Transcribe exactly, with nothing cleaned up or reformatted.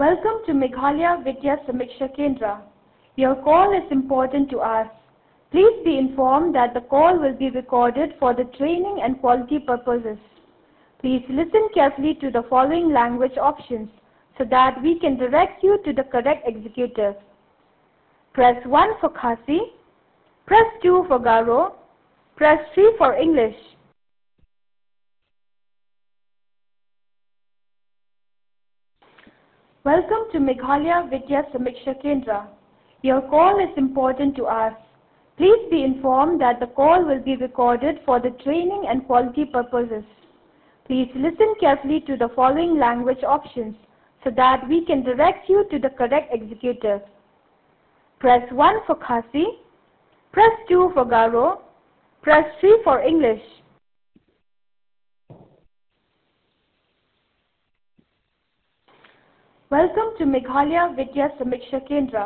Welcome to Meghalaya Vidya Samiksha Kendra. Your call is important to us. Please be informed that the call will be recorded for the training and quality purposes. Please listen carefully to the following language options so that we can direct you to the correct executive. Press one for Khasi, press two for Garo, press three for English. Welcome to Meghalaya Vidya Samiksha Kendra. Your call is important to us. Please be informed that the call will be recorded for the training and quality purposes. Please listen carefully to the following language options so that we can direct you to the correct executive. Press one for Khasi, press two for Garo, press three for English. Welcome to Meghalaya Vidya Samiksha Kendra.